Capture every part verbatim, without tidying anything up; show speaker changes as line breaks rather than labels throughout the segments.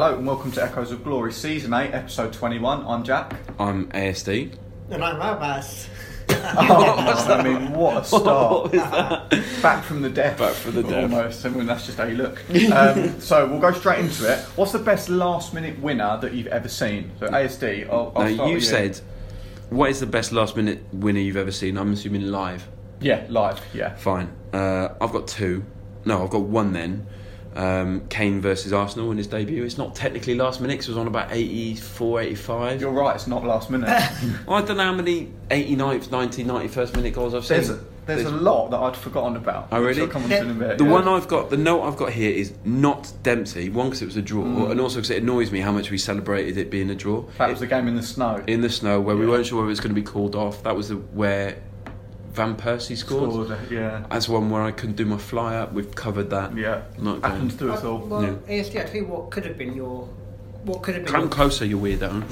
Hello and welcome to Echoes of Glory, Season eight, Episode twenty-one. I'm Jack.
I'm A S D.
And I'm Albas.
Oh, I mean, what a start.
What was that?
Back from the death.
Back from the death.
Almost. I mean, that's just how you look. Um, so we'll go straight into it. What's the best last minute winner that you've ever seen? So A S D, I'll, I'll
Now,
start
you
with you.
said, what is the best last minute winner you've ever seen? I'm assuming live.
Yeah, live, yeah.
Fine. Uh, I've got two. No, I've got one then. Um, Kane versus Arsenal in his debut. It's not technically last minute because it was on about eighty-four, eighty-five.
You're right, it's not last minute.
Well, I don't know how many eighty-ninth, ninety, ninety-first minute goals I've seen.
There's a, there's a lot that I'd forgotten about.
Oh,
which
really?
I'll come on to in a bit,
The
yeah.
one I've got, the note I've got here is not Dempsey. One, because it was a draw,
Mm.
and also because it annoys me how much we celebrated it being a draw.
That was the game in the snow.
In the snow, where we
Yeah.
weren't sure whether it was going to be called off. That was the, where Van Persie scored.
Scored, yeah.
That's one where I couldn't do my fly up. We've covered that.
Yeah.
Not going.
Happens to us all.
Well,
Yeah.
A S D, I tell you what could have been your... What could have been
Come
your...
closer, you weirdo.
Um,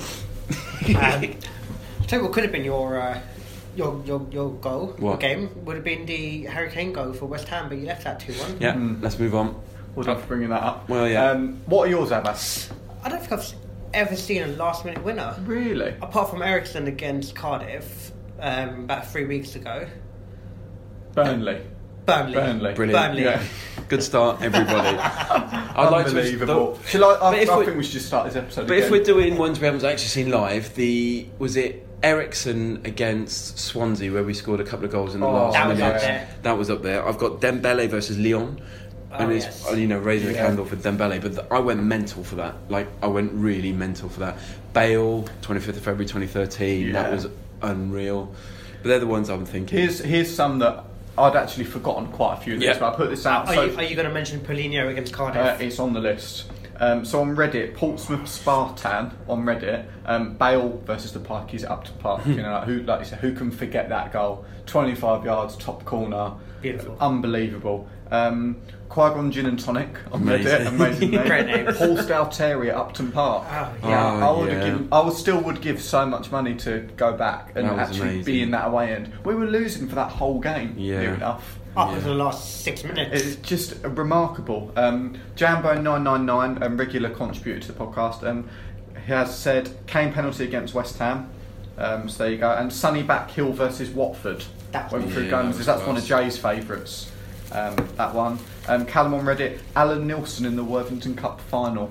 I tell you what could have been your... Uh, your, your your goal,
What?
your game, would have been the Harry Kane goal for West Ham, but you left that two one.
Yeah,
Mm.
let's move on.
Well done for bringing that up.
Well, yeah.
Um, what are yours, Abbas?
I don't think I've ever seen a last minute winner.
Really?
Apart from Ericsson against Cardiff um, about three weeks ago.
Burnley.
Burnley.
Burnley.
Brilliant.
Burnley.
Yeah.
Good start, everybody. I'd like to.
Unbelievable. Shall I? I,
But if
I
we-
think we should just start this episode
But
again.
if we're doing ones we haven't actually seen live, the was it Ericsson against Swansea where we scored a couple of goals in the
Oh,
last
That was
minute?
up there.
That was up there. I've got Dembele versus Lyon.
Oh,
and it's
yes.
you know raising
Yeah.
a candle for Dembele, but th- I went mental for that. Like I went really mental for that. Bale, twenty-fifth of February, twenty thirteen. That
Yeah.
was unreal. But they're the ones I'm thinking.
Here's here's some that I'd actually forgotten quite a few of these,
Yeah.
but I put this out.
Are,
so
you, are you going to mention Paulinho against Cardiff?
uh, it's on the list. Um, so on Reddit, Portsmouth Spartan on Reddit, um, Bale versus the Pikeys at Upton Park. you know, like, who like you said, who can forget that goal? twenty-five yards, top corner,
Beautiful.
unbelievable. Um, Qui-Gon Gin and Tonic on
Amazing.
Reddit, amazing name.
Great name.
Paul Stalteri at Upton Park.
Oh,
Oh,
yeah.
I would have
yeah.
given. I would still would give so much money to go back and
That was
actually
amazing.
be in that away end. We were losing for that whole game.
Yeah.
Near enough.
Up
Yeah.
until the last six minutes.
It's just remarkable. Um, Jambo nine nine nine, um, regular contributor to the podcast, um, he has said Kane penalty against West Ham. Um, so there you go. And Sonny Backhill versus Watford.
That
Went
was-
through
Yeah,
guns.
that
That's
was
one of
class.
Jay's favourites. Um, that one. Um, Callum on Reddit. Alan Nilsson in the Worthington Cup final,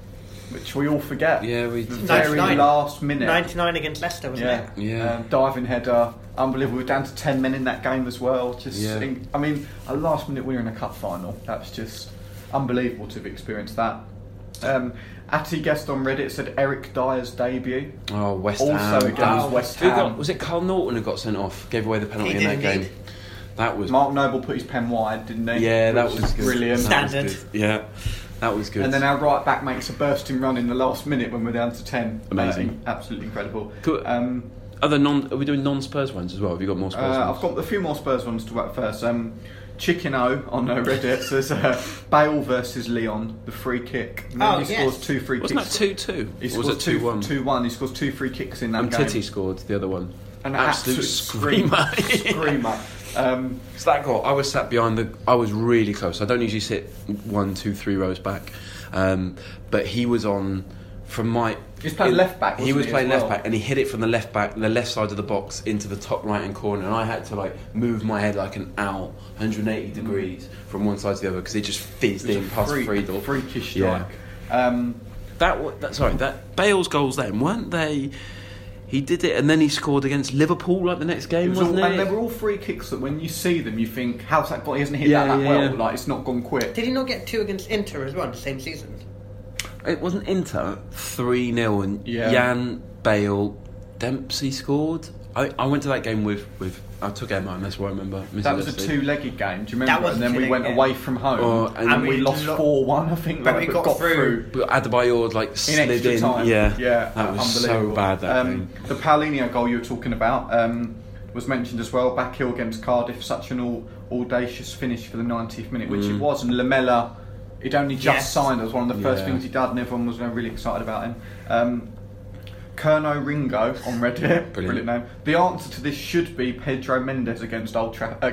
which we all forget.
Yeah, we.
The very
ninety-nine.
last minute.
ninety-nine against Leicester, wasn't
Yeah,
it?
Yeah.
Um, diving header, unbelievable. We were down to ten men in that game as well. Just,
Yeah.
in- I mean, a last minute winner in a cup final. That's just unbelievable to have experienced that. Um, Atty guest on Reddit said Eric Dyer's debut.
Oh, West
Also
Ham.
against
That-
West
who
Ham.
got- was it Carl Norton who got sent off? Gave away the penalty
He
in
did
that
indeed.
game. That was.
Mark Noble put his pen wide, didn't he?
Yeah, that
Which
was
is
good.
brilliant.
That was
Standard.
good. Yeah, that was good.
And then our right back makes a bursting run in the last minute when we're down to ten.
Amazing.
Uh, absolutely incredible.
Cool.
Um,
Other non, are we doing non-Spurs ones as well? Have you got more Spurs
Uh,
ones?
I've got a few more Spurs ones to work first. Um, Chicken O on uh, Reddit says uh, Bale versus Leon, the free kick. And then
Oh,
he
yes.
scores two free
Wasn't
kicks.
that two two?
He
Or
scores
was it two one?
two one. He scores two free kicks in that
And
game.
Titty scored the other one.
An
absolute,
absolute
screamer.
Screamer. Um,
So that goal, I was sat behind the. I was really close. I don't usually sit one, two, three rows back, um, but he was on from my.
He was playing left back,
He
wasn't
was
he,
playing
as
left
well?
back, and he hit it from the left back, the left side of the box into the top right hand corner, and I had to like move my head like an owl, one hundred eighty degrees from one side to the other because it just fizzed
it was
in
a
past
freak,
Friedel.
freakish
Yeah.
strike. Um,
That, wa- that sorry, that Bale's goals then weren't they? He did it, and then he scored against Liverpool like the next
it
game,
was all,
wasn't
and
it?
they were all free kicks that when you see them, you think, how's that got? He hasn't hit
Yeah,
that that
yeah,
well.
yeah.
Like it's not gone quick.
Did he not get two against Inter as well in the same season?
It wasn't Inter three nil, and
Yeah.
Jan Bale Dempsey scored. I, I went to that game with, with I took Emma, and that's why I remember. Mrs.
That was a
Dempsey.
two-legged game. Do you remember?
That was
and
a
then we
two-legged
went
game.
away from home,
Oh, and
and,
we
we lost
lo-
four one. I think,
But
like,
we got through.
But Adebayor like
in
slid
extra
in.
time.
Yeah,
yeah,
that was so
unbelievable.
bad. That
um,
game.
The Paulinho goal you were talking about um, was mentioned as well. Backhill against Cardiff, such an all, audacious finish for the ninetieth minute, which
Mm.
it was. And Lamella, he'd only just
Yes.
signed. It was one of the first
Yeah.
things he'd done, and everyone was uh, really excited about him. Um, Kerno Ringo on Reddit, brilliant.
Brilliant.
name. The answer to this should be Pedro Mendes against Old Trafford. Uh,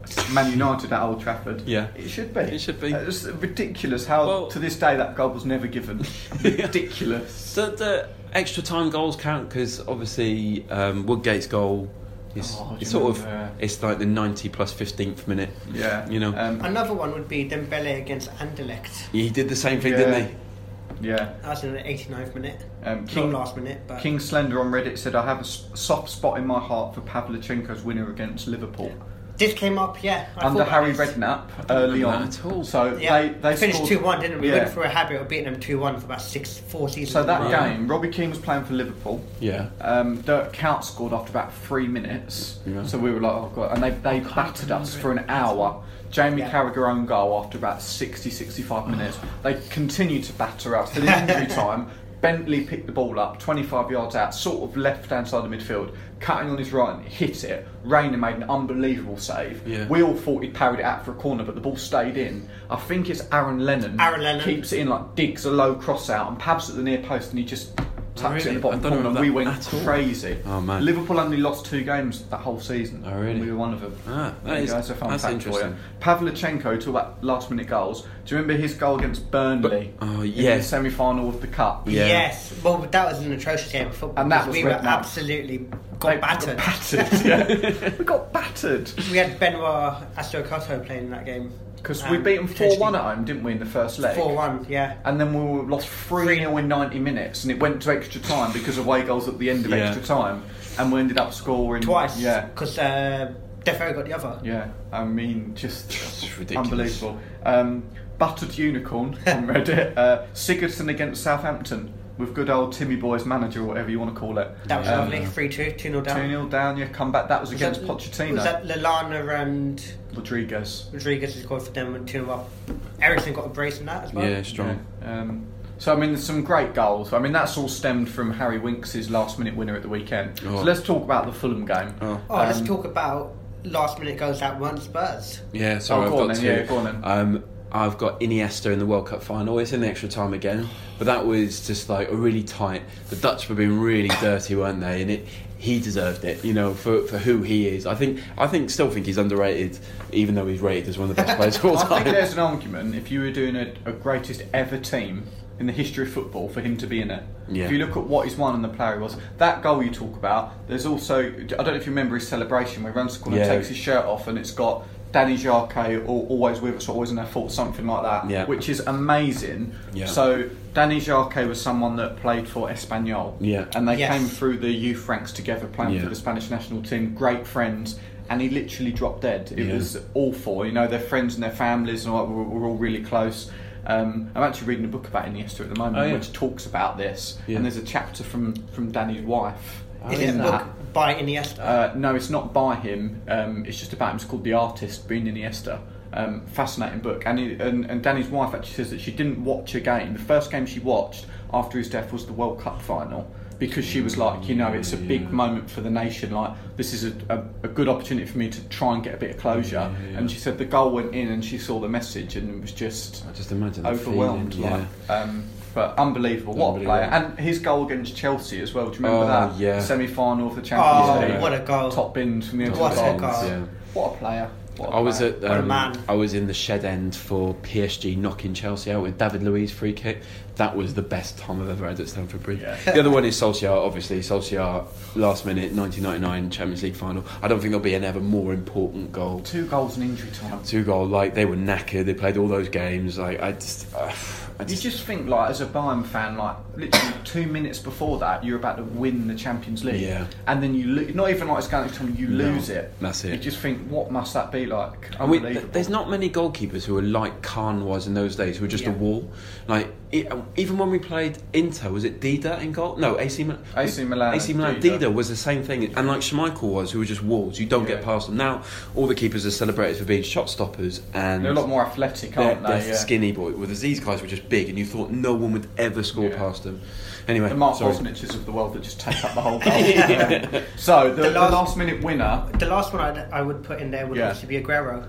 Man United at Old Trafford.
Yeah.
It should be.
It should be.
Uh, It's ridiculous how,
Well-
to this day, that goal was never given. Ridiculous.
So the extra time goals count because obviously um, Woodgate's goal is
Oh, do
it's
you
sort of
remember?
it's like the ninety plus fifteenth minute.
Yeah.
You know.
Um,
Another one would be Dembele against Anderlecht.
He did the same thing,
Yeah.
didn't he?
yeah.
That was in the eighty-ninth minute.
Um,
Not
King,
last minute, but
King Slender on Reddit said, I have a s- soft spot in my heart for Pavlyuchenko's winner against Liverpool.
this came up, yeah. I
Under
thought
Harry
about this.
Redknapp early
remember
on.
that at all.
So
Yeah,
they, they
finished
scored-
two one, didn't we? We
Yeah.
went for a habit of beating them two one for about six, four seasons.
So
in a
that
row.
Yeah.
game, Robbie Keane was playing for Liverpool.
Yeah.
Um, Dirk Kuyt scored after about three minutes.
Yeah.
So we were like, oh god. And they, they battered us for an hour. Jamie
Yeah.
Carragher own goal after about sixty, sixty-five minutes. They continued to batter us. To the injury time, Bentley picked the ball up, twenty-five yards out, sort of left-hand side of midfield, cutting on his right and hit it. Rayner made an unbelievable save.
Yeah.
We all thought he'd parried it out for a corner, but the ball stayed in. I think it's Aaron Lennon.
Aaron Lennon.
Keeps it in, like digs a low cross out and Pabs at the near post, and he just tucks it in the
really?
bottom
I don't
corner.
know
We
that
went
at all.
crazy.
Oh, man.
Liverpool only lost two games that whole season.
Oh, really?
And we were one of them.
Ah, that
There you
is-
go, that's a fun
that's
fact for you.
interesting.
Pavlyuchenko, to that last minute goals. Do you remember his goal against Burnley?
Oh,
In
yeah.
the semi final of the Cup.
Yeah.
Yes, well, that was an atrocious game of football.
And that
because
was
we were
Redknapp.
absolutely got
They
battered.
Got battered, yeah. We got battered.
We had Benoit Astrocato playing in that game.
Because
Um,
we beat them four one
potentially
at home, didn't we, in the first leg?
four one, yeah.
And then we were lost three nil in ninety minutes, and it went to extra time because of away goals at the end of
Yeah.
extra time. And we ended up scoring
Twice.
Yeah.
Because uh, Defo got the other.
Yeah, I mean, just
It's ridiculous.
unbelievable. Um, Buttered Unicorn on Reddit. Uh, Sigurdsson against Southampton with good old Timmy Boy's manager, or whatever you want to call it.
That was
Um,
lovely. three two, two nil down.
two nil down, yeah, come back. That was,
Was
against
that-
Pochettino.
Was that Lallana and
Rodriguez.
Rodriguez who scored for them and two nil up? Ericsson got a brace in that as well.
Yeah, strong.
Yeah. Um, so, I mean, there's some great goals. I mean, that's all stemmed from Harry Winks' last minute winner at the weekend.
Oh.
So let's talk about the Fulham game.
Oh.
Oh, let's
Um,
talk about last minute goals that weren't Spurs.
Yeah, so
Oh,
I've
go on
got
then,
two.
yeah, go on then.
Um, I've got Iniesta in the World Cup final. It's in the extra time again, but that was just like a really tight. The Dutch were being really dirty, weren't they? And it, he deserved it, you know, for, for who he is. I think, I think, still think he's underrated, even though he's rated as one of the best players of all
I
time.
think there's an argument if you were doing a, a greatest ever team in the history of football for him to be in it.
Yeah.
If you look at what he's won and the player he was, that goal you talk about, there's also, I don't know if you remember his celebration where he runs the corner and
Yeah.
takes his shirt off and it's got Danny Jarque al- always with us, always in their fault, something like that,
Yeah.
which is amazing.
Yeah.
So Danny Jarque was someone that played for Espanyol,
Yeah.
and they
Yes.
came through the youth ranks together playing
Yeah.
for the Spanish national team, great friends, and he literally dropped dead. It
Yeah.
was awful. You know, their friends and their families and all that were, were all really close. Um, I'm actually reading a book about Iniesta at the moment,
Oh, yeah.
which talks about this,
Yeah.
and there's a chapter from, from Danny's wife.
Oh,
Is
yeah.
it a
in
book
that.
by Iniesta?
Uh, no, it's not by him. Um, it's just about him. It's called The Artist, being Iniesta. Um, fascinating book. And, he, and and Danny's wife actually says that she didn't watch a game. The first game she watched after his death was the World Cup final, because she was like, you know, it's a big
Yeah.
moment for the nation. Like, this is a, a, a good opportunity for me to try and get a bit of closure.
Yeah, yeah.
And she said the goal went in, and she saw the message, and it was just
I just imagine the
overwhelmed.
feeling,
Like, um, but unbelievable, what a player!
Unbelievable.
And his goal against Chelsea as well. Do you remember
Oh,
that
yeah.
semi-final of the Champions
Oh,
League?
what a goal.
Top bins from the end
What
of
a
the
goal.
goal.
Yeah.
What a player! What a
I was
player.
at
What a
um,
man.
I was in the shed end for P S G knocking Chelsea out with David Luiz free kick. That was the best time I've ever had at Stamford Bridge.
Yeah.
The other one is Solskjaer, obviously. Solskjaer, last minute, nineteen ninety-nine Champions League final. I don't think there'll be an ever more important goal.
two goals in injury time.
Two goal, like they were knackered. They played all those games. Like I just, uh, I
You
just,
just think, like, as a Bayern fan, like, literally two minutes before that, you're about to win the Champions League.
Yeah.
And then you lo- not even like it's going to come, you
No,
lose it.
that's it.
You just think, what must that be like?
I mean,
Unbelievable.
th- there's not many goalkeepers who are like Khan was in those days, who were just
Yeah.
a wall. Like it, even when we played Inter, was it Dida in goal? No, A C Milan.
A C Milan,
A C Milan.
Dida.
Dida was the same thing, and like Schmeichel was, who were just walls. You don't
Yeah.
get past them. Now all the keepers are celebrated for being shot stoppers, and
They're a lot more athletic,
they're,
aren't
they're
they? Yeah.
skinny boy. Whereas these guys were just big, and you thought no one would ever score
Yeah.
past them. Anyway,
The Mark
sorry.
Bosniches of the world that just take up the whole goal. Um, so the,
The
the
last-
last minute winner.
The last one I'd, I would put in there would
Yeah.
obviously be Aguero.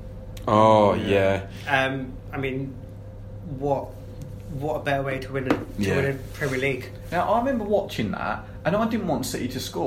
Oh
Yeah.
yeah.
Um, I mean, what what a better way to win a, to
Yeah.
win a Premier League.
Now I remember watching that, and I didn't want City to score.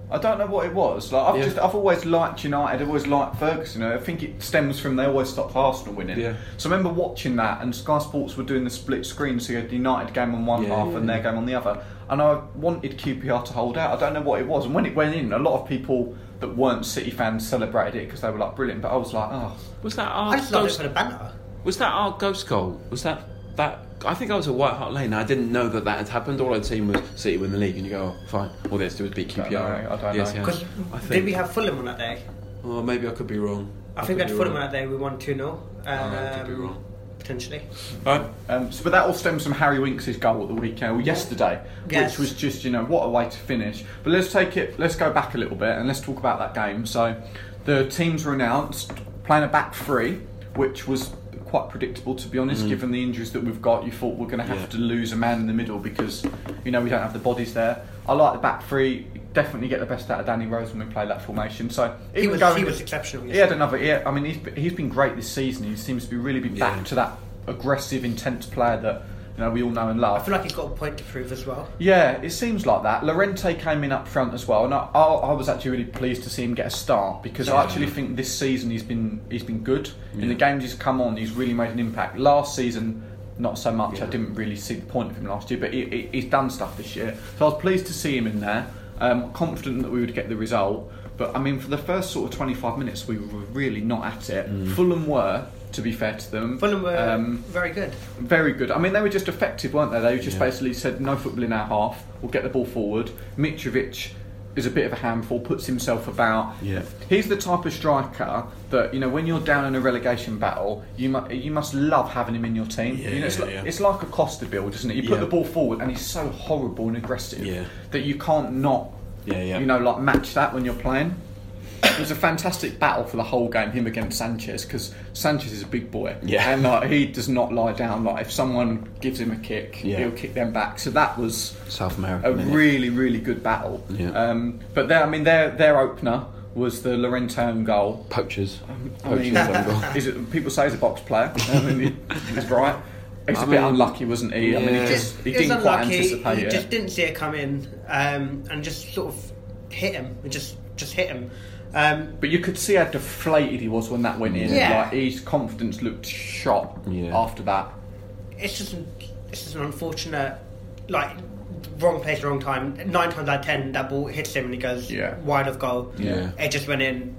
I don't know what it was. Like I've
Yeah.
just, I've always liked United. I've always liked Ferguson. I think it stems from they always stopped Arsenal winning.
Yeah.
So I remember watching that, and Sky Sports were doing the split screen, so you had the United game on one
Yeah,
half
yeah,
and their
yeah.
game on the other. And I wanted Q P R to hold out. I don't know what it was. And when it went in, a lot of people that weren't City fans celebrated it because they were like brilliant. But I was like, oh,
Was that our
I just loved it
ghost?
for the banner.
Was that our ghost goal? Was that that? I think I was at White Hart Lane. I didn't know that that had happened. All I'd seen was City win the league, and you go, oh, fine. All they had to do was beat Q P R.
I don't know, I don't
Yes,
know.
yeah.
Because
I
did
think-
we have Fulham on that day?
Oh, maybe I could be wrong.
I, think we
could
had
be
Fulham on
wrong.
that day. We won two nil. Um,
I could be wrong.
Potentially.
Right.
Um, so, but that all stems from Harry Winks' goal at the weekend, or yesterday,
Yes.
which was just, you know, what a way to finish. But let's take it, let's go back a little bit and let's talk about that game. So, the teams were announced playing a back three, which was quite predictable, to be honest,
Mm.
given the injuries that we've got. You thought we're going to have
Yeah.
to lose a man in the middle because, you know, we don't have the bodies there. I like the back three. Definitely get the best out of Danny Rose when we play that formation. So
He
even
was,
going-
he was exceptional.
he had another. Yeah, I mean, he's he's been great this season. He seems to be really been back
Yeah.
to that aggressive, intense player that, you know, we all know and
I
love.
feel like he's got a point to prove as well.
Yeah, it seems like that. Lorente came in up front as well, and I, I, I was actually really pleased to see him get a start because I
Yeah.
actually think this season he's been he's been good in the
Yeah.
games he's come on. He's really made an impact. Last season, not so much. I
Yeah.
didn't really see the point of him last year, but he, he, he's done stuff this year. So I was pleased to see him in there. Um, confident that we would get the result, but I mean, for the first sort of twenty-five minutes, we were really not at it.
Mm.
Fulham were, to be fair to them.
Fulham were
Um,
very good.
very good. I mean, they were just effective, weren't they? They just
Yeah.
basically said, no football in our half, we'll get the ball forward. Mitrovic is a bit of a handful, puts himself about.
Yeah.
He's the type of striker that, you know, when you're down in a relegation battle, you, mu- you must love having him in your team.
Yeah,
you know, it's,
yeah,
like,
yeah.
it's like a Costa build, isn't it? You put
Yeah.
the ball forward and he's so horrible and aggressive
Yeah.
that you can't not,
Yeah, yeah.
you know, like match that when you're playing. It was a fantastic battle for the whole game, him against Sanchez, because Sanchez is a big boy,
Yeah.
and like, he does not lie down. Like if someone gives him a kick,
Yeah.
he'll kick them back. So that was
South
a
America.
really, really good battle.
Yeah.
Um, but their, I mean, their their opener was the Lorente own goal.
Poachers.
I
Poachers
mean,
own goal.
is it, people say he's a box player. I mean, he, he was right. He's a
I
bit
mean,
unlucky, wasn't he? I mean,
yeah.
he just he
He was
didn't quite
unlucky.
anticipate
He
it.
just didn't see it come in, um, and just sort of hit him. It just just hit him. Um,
But you could see how deflated he was when that went in.
Yeah.
Like his confidence looked shot
Yeah.
after that.
it's just it's just an unfortunate, like, wrong place, wrong time. Nine times out of ten, that ball hits him and he goes
Yeah.
wide of goal.
Yeah.
It just went in.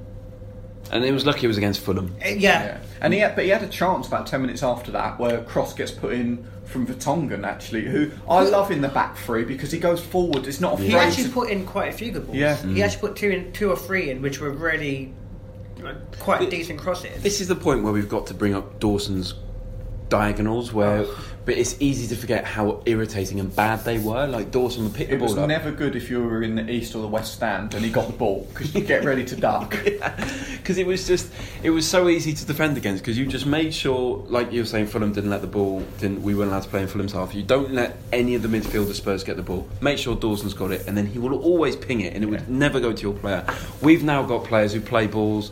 And it was lucky it was against Fulham.
Uh, yeah.
Yeah. And he had, but he had a chance about ten minutes after that where a cross gets put in from Vertonghen, actually, who I love in the back three because he goes forward. It's not afraid
He actually
to-
put in quite a few good balls.
Yeah.
He actually put two in, two or three in, which were really like, quite
Th-
decent crosses.
This is the point where we've got to bring up Dawson's diagonals, where,
Oh.
but it's easy to forget how irritating and bad they were. Like Dawson would pick the
It was
ball up.
never good if you were in the east or the west stand and he got the ball because you get ready to duck.
Because it was just, it was so easy to defend against. Because you just made sure, like you were saying, Fulham didn't let the ball. Didn't we weren't allowed to play in Fulham's half. You don't let any of the midfielder Spurs get the ball. Make sure Dawson's got it, and then he will always ping it, and it would
Yeah.
never go to your player. We've now got players who play balls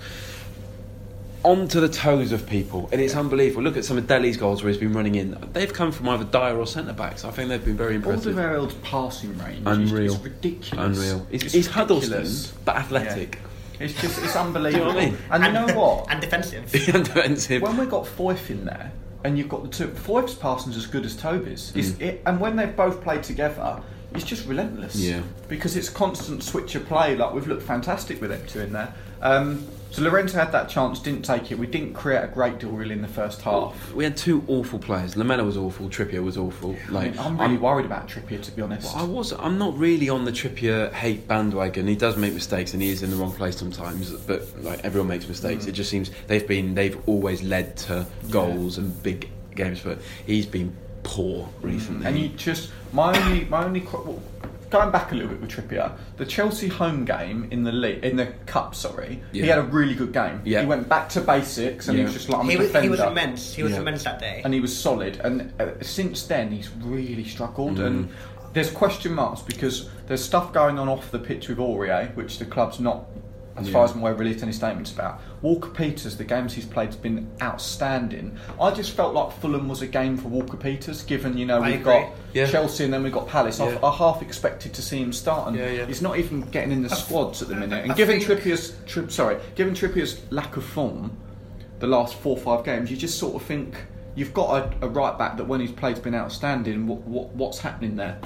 onto the toes of people, and it's unbelievable. Look at some of Dele's goals where he's been running in. They've come from either Dyer or centre backs. I think they've been very impressive.
Alderweireld's passing range
Unreal.
is ridiculous.
Unreal. It's,
It's
it's Huddleston,
ridiculous.
but athletic.
It's just it's unbelievable.
Do you know what I mean?
And you know what?
And defensive.
And defensive.
When we got Foyth in there, and you've got the two, Foyth's passing's as good as Toby's. It's,
Mm.
it, and when they've both played together, it's just relentless.
Yeah.
Because it's constant switch of play. Like we've looked fantastic with them two in there. Um, so Lorenzo had that chance, didn't take it. We didn't create a great deal really in the first half.
We had two awful players. Lamela was awful. Trippier was awful.
I
Like
mean, I'm really worried about Trippier, to be honest.
Well, I was. I'm not really on the Trippier hate bandwagon. He does make mistakes, and he is in the wrong place sometimes. But like everyone makes mistakes.
Mm.
It just seems they've been. They've always led to goals and big games. But he's been poor recently.
And you just my only my only qu- well, going back a little bit with Trippier, the Chelsea home game in the league, in the cup, sorry, he
Yeah.
had a really good game.
Yeah.
He went back to basics, and he
Yeah.
was just like I'm
He
a
was,
defender.
he was immense. He was
Yeah.
immense that day.
And he was solid. And uh, since then, he's really struggled.
Mm.
And there's question marks because there's stuff going on off the pitch with Aurier, which the club's not as
yeah.
far as I'm aware, released any statements about. Walker Peters, the games he's played, has been outstanding. I just felt like Fulham was a game for Walker Peters, given, you know,
I
we've
agree.
got
Yeah.
Chelsea and then we've got Palace.
Yeah.
I, I half expected to see him start, and
Yeah, yeah.
he's not even getting in the
I-
squads at the minute. And
I
given
think-
Trippier's, tri- sorry, given Trippier's lack of form, the last four or five games, you just sort of think you've got a, a right back that when he's played's been outstanding. What, what what's happening there?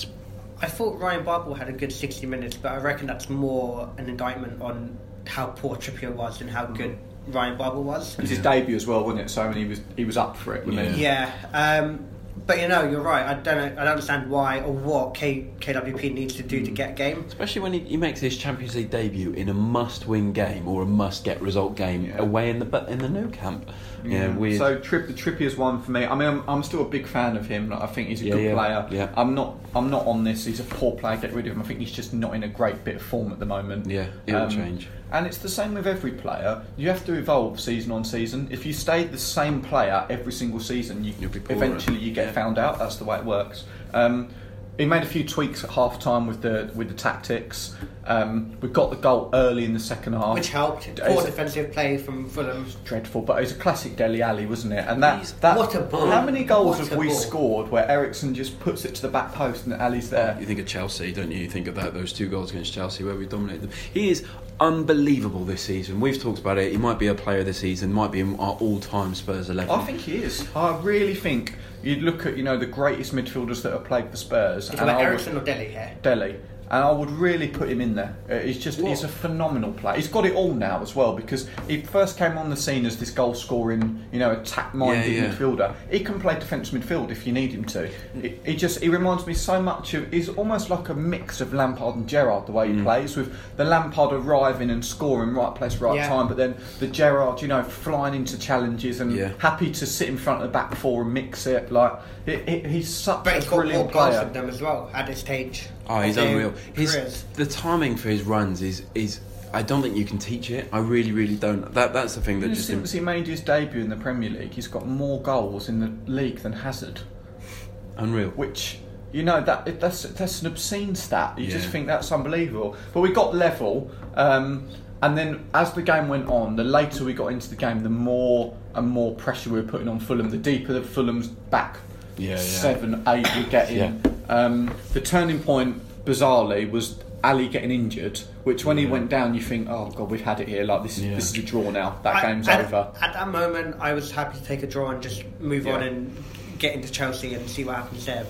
I thought Ryan Babel had a good sixty minutes, but I reckon that's more an indictment on how poor Trippier was and how good Ryan Babel was.
It was his debut as well, wasn't it? So and he was he was up for it, wasn't he?
Yeah, um, but you know, you're right. I don't know, I don't understand why or what K, KWP needs to do to get a game.
Especially when he, he makes his Champions League debut in a must-win game or a must-get result game
Yeah.
away in the bu- in the Nou Camp. Yeah, weird.
So Tripp, the Trippier's one for me. I mean, I'm, I'm still a big fan of him. Like, I think he's a
Yeah,
good
yeah,
player.
yeah.
I'm not. I'm not on this. He's a poor player. Get rid of him. I think he's just not in a great bit of form at the moment.
Yeah, it'll
Um,
change.
And it's the same with every player. You have to evolve season on season. If you stay the same player every single season, you
You'll be poorer.
eventually you get
Yeah.
found out. That's the way it works. Um, he made a few tweaks at half time with the with the tactics. Um, we got the goal early in the second half,
Which helped.
It's
Poor
a-
defensive play from Fulham.
dreadful, but it was a classic Dele Alli, wasn't it? And that,
He's-
that
What a ball.
how many goals
What
have
a
we
ball.
scored where Ericsson just puts it to the back post and Ali's there?
You think of Chelsea, don't you? You think of that those two goals against Chelsea where we dominated them. He is unbelievable this season. We've talked about it. He might be a player this season. Might be in our all-time Spurs eleven.
I think he is. I really think you look at you know the greatest midfielders that have played for Spurs,
It's
and
about
I would,
Ericsson or Dele here.
Dele, and I would really put him in there. Uh, He's just he's a phenomenal player. He's got it all now as well because he first came on the scene as this goal scoring, you know, attack-minded
Yeah, yeah.
midfielder. He can play defensive midfield if you need him to. He, he just he reminds me so much of. He's almost like a mix of Lampard and Gerrard the way he
Mm.
plays, with the Lampard arriving and scoring right place, right
Yeah.
time, but then the Gerrard, you know, flying into challenges and
Yeah.
happy to sit in front of the back four and mix it. Like he, he, he's such
But
a
he's got more
brilliant
goals
player.
than them as well at this stage.
Oh, he's
of their
unreal. His
careers.
the timing for his runs is is. I don't think you can teach it. I really, really don't. That that's the thing that just.
Since he made his debut in the Premier League, he's got more goals in the league than Hazard,
Unreal.
which you know that that's that's an obscene stat. You just
Yeah.
think that's unbelievable. But we got level, um, and then as the game went on, the later we got into the game, the more and more pressure we were putting on Fulham. The deeper the Fulham's back
Yeah, yeah.
seven, eight we're getting.
Yeah.
Um, the turning point, bizarrely, was Ali getting injured. Which, when he
Yeah.
went down, you think, "Oh God, we've had it here. Like this, is
Yeah.
this is a draw now. That
I-
game's
at,
over."
At that moment, I was happy to take a draw and just move
Yeah.
on and get into Chelsea and see what happens there.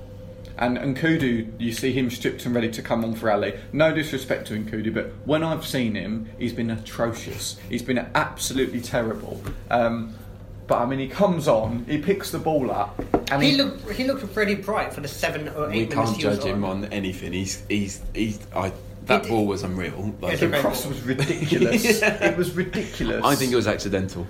And Nkudu, you see him stripped and ready to come on for Ali. No disrespect to Nkudu, but when I've seen him, he's been atrocious. He's been absolutely terrible. Um, but I mean, he comes on, he picks the ball up, and
He
he,
looked he looked really bright for the seven or eight
We
minutes
can't
he was
judge him
on.
on anything. He's he's he's. I that
It-
ball was unreal. Like,
It's
the
a-
cross was ridiculous.
Yeah.
It was ridiculous.
I think it was accidental.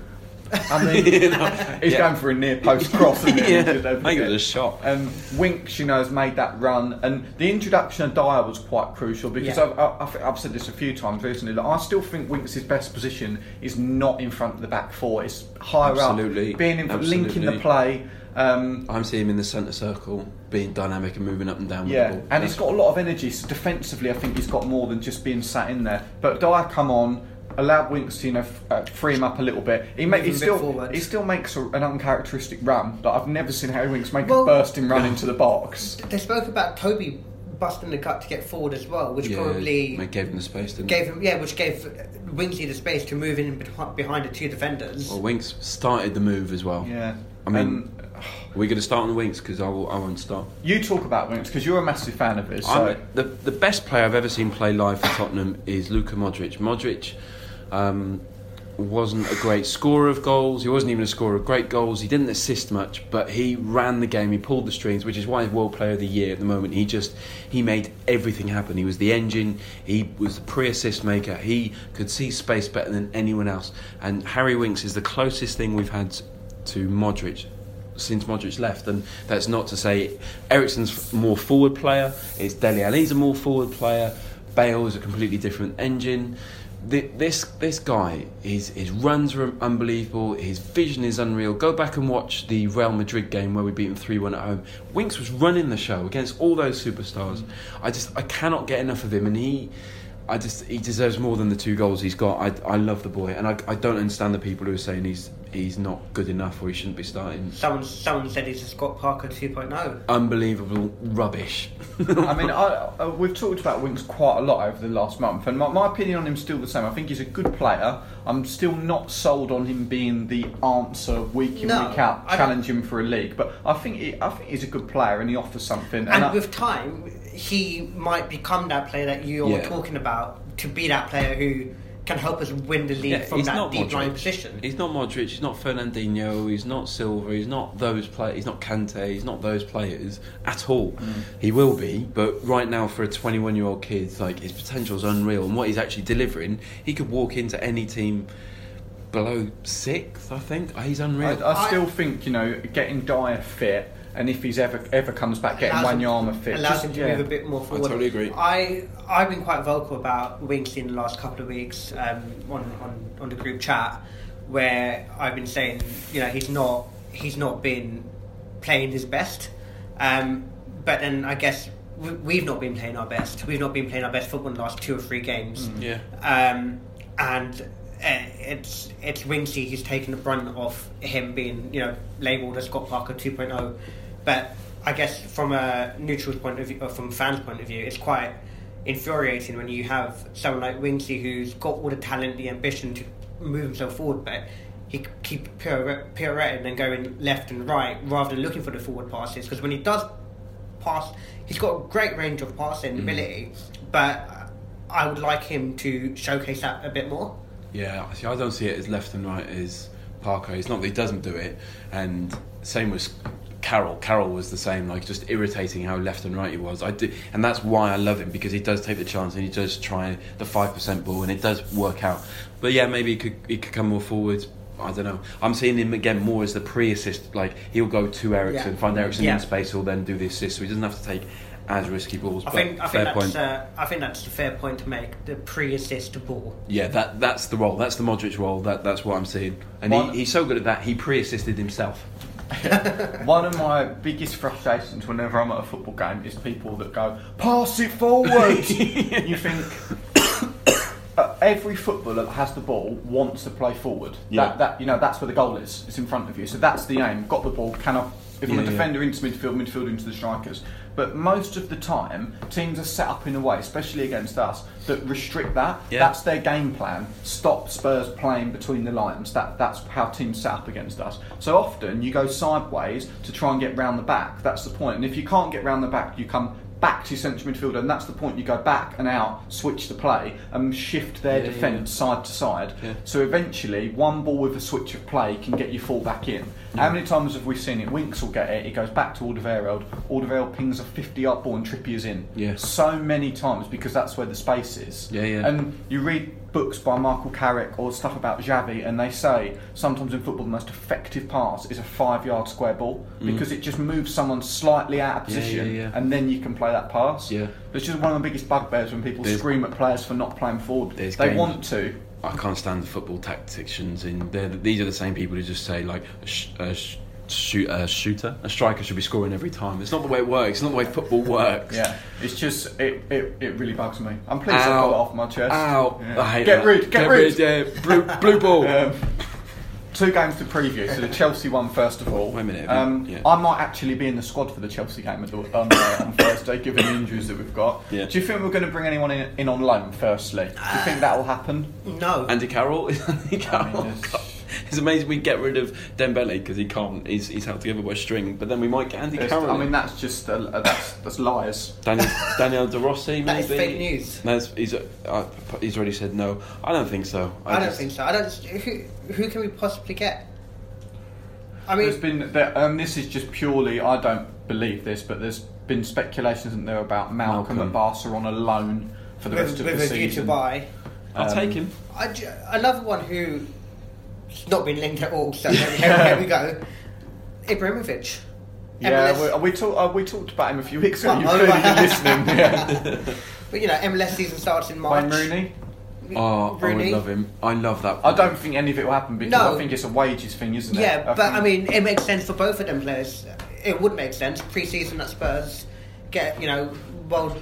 I mean,
You know?
he's
Yeah.
going for a near post cross. Isn't he?
Yeah.
Don't
I think it
forget.
was a shot.
Um, Winks, you know, has made that run, and the introduction of Dyer was quite crucial because
Yeah.
I've, I've, I've said this a few times recently. That I still think Winks' best position is not in front of the back four; it's higher
Absolutely.
up, being in, linking the
Absolutely.
play. Um,
I'm seeing him in the centre circle, being dynamic and moving up and down
yeah,
with the ball.
and he's got a lot of energy. So defensively, I think he's got more than just being sat in there. But Dyer come on. Allowed Winks to you know f- uh, free him up a little bit. He, ma-
Move
he
him a bit
still
forward.
he still makes a, an uncharacteristic run. Like, I've never seen Harry Winks make
Well-
a bursting run into the box.
They spoke about Toby busting the gut to get forward as well, which
yeah,
probably
they gave him the space, didn't
gave him yeah, which gave Winksy the space to move in behi- behind the two defenders.
Well, Winks started the move as well.
Yeah,
I mean,
Um,
we're going to start on the Winks because I, will, I won't start.
you talk about Winks because you're a massive fan of his. So.
I'm, the the best player I've ever seen play live for Tottenham is Luka Modric. Modric um, wasn't a great scorer of goals. He wasn't even a scorer of great goals. He didn't assist much, but he ran the game. He pulled the strings, which is why he's World Player of the Year at the moment. He just he made everything happen. He was the engine. He was the pre-assist maker. He could see space better than anyone else. And Harry Winks is the closest thing we've had to Modric since Modric left, and that's not to say Ericsson's more forward player. It's Dele Alli's a more forward player. Bale is a completely different engine. Th- This this guy, his his runs are unbelievable. His vision is unreal. Go back and watch the Real Madrid game where we beat them three one at home. Winks was running the show against all those superstars. I just I cannot get enough of him, and he. I just he deserves more than the two goals he's got. I I love the boy, and I I don't understand the people who are saying he's he's not good enough or he shouldn't be starting.
Someone someone said he's a Scott Parker two point oh.
Unbelievable rubbish.
I mean, I, I, we've talked about Winks quite a lot over the last month, and my, my opinion on him's still the same. I think he's a good player. I'm still not sold on him being the answer week in,
No,
week out,
I
challenging for a league. But I think he, I think he's a good player, and he offers something.
And
I,
with time, he might become that player that you're
Yeah.
talking about, to be that player who can help us win the league
Yeah,
from
he's
that
not
deep line
Modric.
position.
He's not Modric, he's not Fernandinho, he's not Silva, he's not those players, he's not Kante, he's not those players at all. Mm. He will be, but right now for a twenty-one-year-old kid, like his potential's unreal, and what he's actually delivering, he could walk into any team below sixth, I think. He's unreal.
I, I still think, you know, getting Dyer fit, and if he's ever ever comes back, getting
Allows him-
Wanyama fit,
allows
just,
him to
yeah.
move a bit more forward.
totally agree.
I I've been quite vocal about Winks in the last couple of weeks um, on, on on the group chat, where I've been saying, you know, he's not he's not been playing his best, um, but then I guess we- we've not been playing our best. We've not been playing our best football in the last two or three games.
Mm. Yeah.
Um, and uh, it's it's Winksy who's taken the brunt of him being, you know, labelled as Scott Parker two point oh. But I guess from a neutral point of view, or from fans' point of view, it's quite infuriating when you have someone like Winksy who's got all the talent, the ambition to move himself forward, but he keep pirouetting and going left and right rather than looking for the forward passes. Because when he does pass, he's got a great range of passing mm. ability, but I would like him to showcase that a bit more.
Yeah, see, I don't see it as left and right as Parker. It's not that he doesn't do it, and same with Carroll. Carroll was the same, like just irritating how left and right he was. I do, and that's why I love him, because he does take the chance and he does try the five percent ball, and it does work out. But yeah, maybe he could he could come more forward. I don't know. I'm seeing him again more as the pre-assist. Like he'll go to Eriksen,
Yeah.
find Eriksen
Yeah.
in space, he'll then do the assist, so he doesn't have to take as risky balls.
I
but
think I
fair
think that's
point.
uh, I think that's a fair point to make. The pre-assist ball.
Yeah, that that's the role. That's the Modric role. That that's what I'm seeing. And
One-
he, he's so good at that. He pre-assisted himself.
One of my biggest frustrations whenever I'm at a football game is people that go, pass it forward. You think uh, every footballer that has the ball wants to play forward.
Yeah.
That, that you know that's where the goal is. It's in front of you. So that's the aim. Got the ball. Can I? If I'm
Yeah,
a
yeah.
defender into midfield, midfield into the strikers. But most of the time, teams are set up in a way, especially against us, that restrict that.
Yeah.
That's their game plan. Stop Spurs playing between the lines. That that's how teams set up against us. So often you go sideways to try and get round the back. That's the point. And if you can't get round the back, you come back to your central midfielder, and that's the point. You go back and out, switch the play, and shift their
Yeah,
defence
yeah.
side to side.
Yeah.
So eventually, one ball with a switch of play can get you full back in.
Yeah.
How many times have we seen it? Winks will get it. It goes back to Alderweireld. Alderweireld pings a fifty-yard ball and Trippier's in.
Yeah.
So many times because that's where the space is.
Yeah, yeah.
And you read books by Michael Carrick or stuff about Xavi, and they say sometimes in football the most effective pass is a five-yard square ball because it just moves someone slightly out of
Yeah,
position,
yeah, yeah.
and then you can play that pass.
Yeah.
It's just one of the biggest bugbears when people
There's-
scream at players for not playing forward.
There's
They
games-
want to.
I can't stand the football tacticians, and they're, these are the same people who just say like a, sh- a, sh- shoot, a shooter, a striker should be scoring every time. It's not the way it works. It's not the way football works.
Yeah, it's just it, it, it really bugs me. I'm pleased I
Ow.
got it off my chest.
Ow!
Yeah.
I hate
Get
that.
rid, get, rid.
Yeah, blue, blue ball.
Um, two games to preview. So the Chelsea one first of all.
Wait a minute, have you-
Um,
yeah.
I might actually be in the squad for the Chelsea game on, uh, on Thursday, given the injuries that we've got.
Yeah.
Do you think we're going to bring anyone in, in on loan? Firstly, do you think that will happen?
No.
Andy Carroll. Andy Carroll.
I mean, it's-
It's amazing we get rid of Dembele because he can't. He's, he's held together by a string. But then we might get Andy
There's-
Carroll.
I
in.
mean, that's just uh, that's that's lies.
Daniel, Daniel De Rossi, maybe.
That is fake news.
No, it's- he's uh, he's already said no. I don't think so.
I, don't
just-
think so. I don't. Who who can we possibly get? I mean,
There's been there, um, this is just purely. I don't believe this, but there's been speculations, isn't there, about Malcolm,
Malcolm.
at Barca on a loan for the
with,
rest of
with
the
a view to
season.
buy.
I'll
Um,
take him.
I j- another one who's not been linked at all. So here, here we go. Ibrahimovic.
Yeah,
M L S
we, we, talk, uh, we talked about him a few weeks ago.
Well,
You've
oh,
clearly
right.
been listening. Yeah.
But you know, M L S season starts in March.
Wayne Rooney.
Oh, I
Rooney.
would love him. I love that.
I don't think any of it will happen because
No.
I think it's a wages thing, isn't it?
Yeah, but
think-
I mean, it makes sense for both of them players. It would make sense pre-season at Spurs. Get you know, well,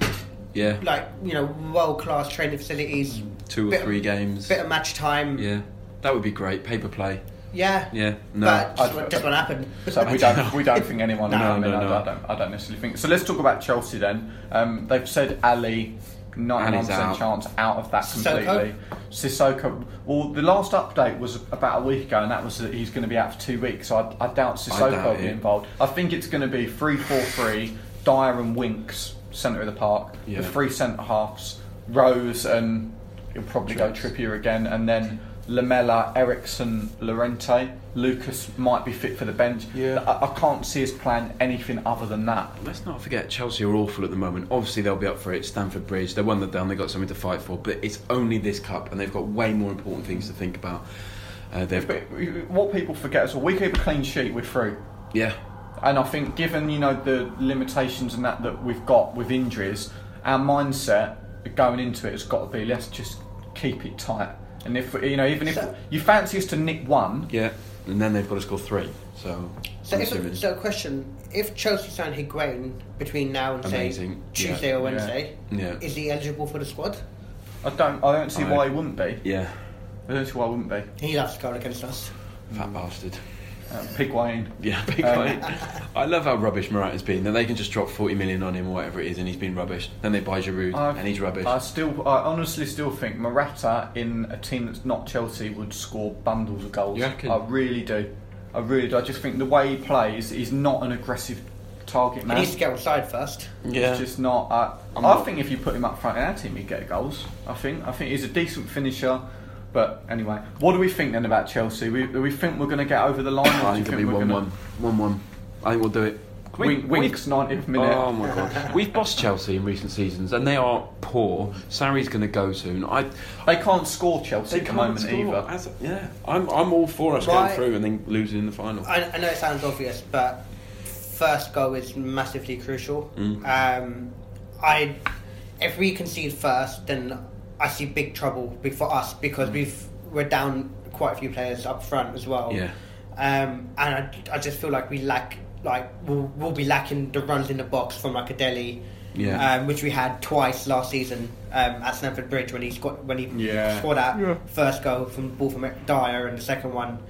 Yeah.
Like, you know, world class training facilities.
Two or
bit
three
of,
games.
Bit of match time.
Yeah. That would be great. Pay per play.
Yeah.
Yeah. No.
But just,
I'd-
just won't happen.
So we don't we don't think anyone.
No,
I, mean,
no,
I,
no.
I don't I don't necessarily think. So let's talk about Chelsea then. Um, they've said Ali, ninety-nine
Ali's
percent
out.
chance out of that
Sissoko?
completely. Sissoko. Well, the last update was about a week ago, and that was that he's going to be out for two weeks. So I, I doubt Sissoko
doubt
will be
it.
involved. I think it's going to be three four three, Dyer and Winks, centre of the park.
Yeah.
The three centre halves, Rose and he'll probably
Trent.
go Trippier again, and then Lamella, Ericsson, Llorente. Lucas might be fit for the bench.
Yeah.
I, I can't see us playing anything other than that.
Let's not forget Chelsea are awful at the moment. Obviously they'll be up for it. Stamford Bridge, they won the down, they've got something to fight for. But it's only this cup, and they've got way more important things to think about. Uh, they've got,
But what people forget is, well, we keep a clean sheet, we're through.
yeah,
And I think, given you know the limitations and that that we've got with injuries, our mindset going into it has got to be let's just keep it tight. And if you know, even if
So-
you fancy us to nick one,
yeah, and then they've got to score three. So,
So,
I'm
if,
assuming-
so question: if Chelsea sign Higuain between now and
Amazing.
say Tuesday
Yeah.
or Wednesday,
yeah,
is he eligible for the squad?
I don't I don't see
I-
why he wouldn't be.
yeah,
I don't see why he wouldn't be.
He loves to go against us.
fat bastard.
Um, Higuain.
Yeah, big
Um,
fight. I love how rubbish Morata's been. That they can just drop forty million on him or whatever it is, and he's been rubbish. Then they buy Giroud,
I've-
and he's rubbish.
I still, I honestly still think Morata in a team that's not Chelsea would score bundles of goals.
You reckon?
I really do. I really do. I just think the way he plays, he's not an aggressive target
He
man.
needs to get on side first.
yeah,
He's just not. Uh,
I'm
I
not-
think if you put him up front in our team, he'd get goals. I think. I think he's a decent finisher. But anyway, what do we think then about Chelsea? We, do we think we're going to get over the line? Or
I
do you
think it'll be
we're
one
gonna-
one, one one. I think we'll do it.
Wink, Winks, ninetieth minute.
Oh my god, we've bossed Chelsea in recent seasons, and they are poor. Sarri's going to go soon. I
They can't score Chelsea
they
at the
can't
moment
score.
either.
As, yeah, I'm I'm all for us
Right.
going through and then losing in the final.
I, I know it sounds obvious, but first goal is massively crucial.
Mm.
Um, I, if we concede first, then I see big trouble be- for us because we've we're down quite a few players up front as well.
Yeah.
Um, and I, I just feel like we lack, like we'll, we'll be lacking the runs in the box from like a Dele,
Yeah.
um, which we had twice last season um, at Stamford Bridge when he scored when he
Yeah.
scored that
Yeah.
first goal from the ball from Dyer and the second one.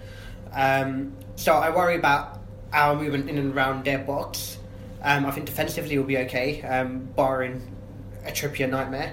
Um, so I worry about our movement in and around their box. Um, I think defensively will be okay, um, barring a Trippier nightmare.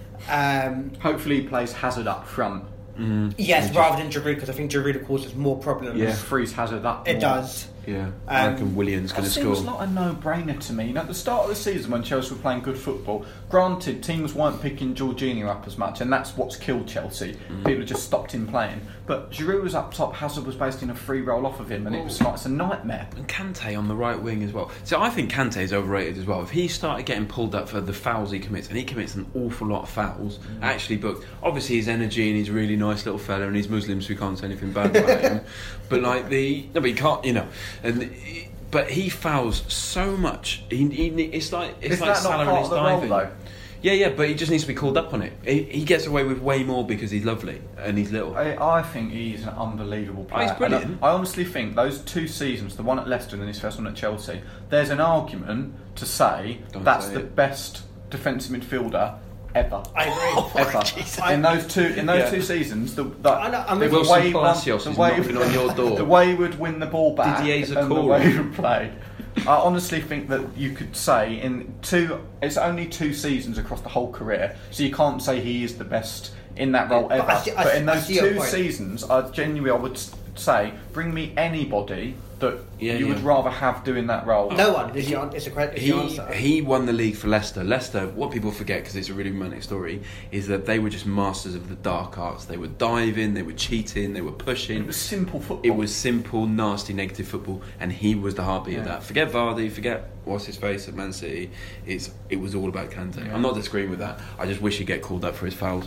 Um,
Hopefully, he plays Hazard up front.
Mm.
yes, rather than Giroud, because I think Giroud causes more problems.
Yeah.
Frees Hazard up.
It
more.
does.
Yeah, I
Um,
reckon Williams going
It
to
seems
score.
like a no-brainer to me. You know, at the start of the season when Chelsea were playing good football, granted, teams weren't picking Jorginho up as much, and that's what's killed Chelsea.
Mm.
People just stopped him playing. But Giroud was up top, Hazard was based in a free roll off of him, and it was like, it's a nightmare.
And Kante on the right wing as well. So I think Kante is overrated as well. If he started getting pulled up for the fouls he commits, and he commits an awful lot of fouls,
Mm.
actually booked. Obviously his energy and he's a really nice little fella, and he's Muslim, so we can't say anything bad about him. But like the no, but he can't, you know. And he- but he fouls so much. He, he it's like it's
Is
like
that not
Salah
part
and
of
his
the role,
diving.
though?
Yeah, yeah, but he just needs to be called up on it. He, he gets away with way more because he's lovely and he's little.
I, I think he's an unbelievable
Oh, he's
player. And I-
brilliant.
I, honestly think those two seasons, the one at Leicester and then his first one at Chelsea, there's an argument to say
Don't
that's
say
the
it.
best defensive midfielder ever.
I agree.
Ever.
Jesus.
in those two in those
Yeah.
two seasons, the, the,
I know, I'm
the
with
Wilson
way he won-
Palacios
the
is
way
knocking on your door.
the way he would win the ball back,
Didier
and the
Zakura.
way he would play. I honestly think that you could say in two, it's only two seasons across the whole career, so you can't say he is the best in that role
But
ever.
I see- I
but
see-
in
I
those
see your
two
point.
seasons, I genuinely I would s- say, bring me anybody that
Yeah,
you would
yeah.
rather have doing that role.
No one is the, an- is the, correct- is the
He,
answer.
he won the league for Leicester. Leicester, what people forget because it's a really romantic story, is that they were just masters of the dark arts. They were diving, they were cheating, they were pushing.
It was simple football.
It was simple, nasty, negative football, and he was the heartbeat of
Yeah.
that. Forget Vardy, forget what's his face at Man City. It's it was all about Kante.
Yeah.
I'm not disagreeing with that. I just wish he'd get called up for his fouls.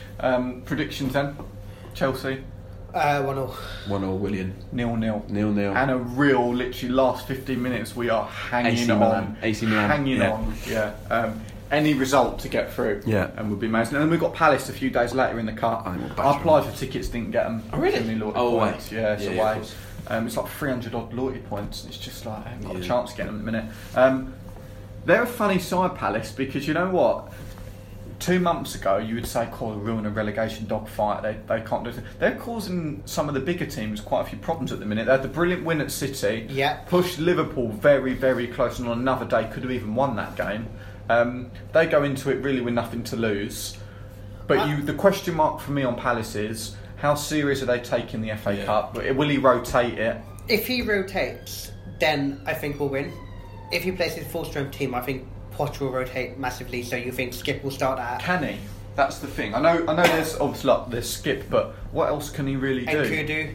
Um, predictions then? Chelsea
Uh, one all.
One all, William.
nil nil.
Nil nil.
And a real, literally, last fifteen minutes we are hanging
A C
on.
Milan. A C Milan,
Hanging
yeah.
on, yeah. Um, any result to get through
Yeah.
and would be amazing. And then we've got Palace a few days later in the cup.
I think we'll
I
batter
applied
them.
for tickets, didn't get them.
Oh, really?
Too many loyalty
Oh, away.
points. Yeah, it's
Yeah, yeah, of
away.
course.
Um, it's like three hundred odd loyalty points. It's just like, I haven't got a
Yeah.
chance to get them at the minute. Um, They're a funny side, Palace, because you know what? Two months ago, you would say, "Oh, we're in a relegation dogfight. They they can't do it." They're causing some of the bigger teams quite a few problems at the minute. They had the brilliant win at City.
Yeah.
Pushed Liverpool very, very close, and on another day could have even won that game. Um, they go into it really with nothing to lose. But
I-
you, the question mark for me on Palace is, how serious are they taking the F A
Yeah.
Cup? Will he rotate it?
If he rotates, then I think we'll win. If he plays his full strength team, I think Potter will rotate massively. So you think Skip will start at
Can he? That's the thing. I know. I know. There's obviously like, there's Skip, but what else can he really do?
Enkudu,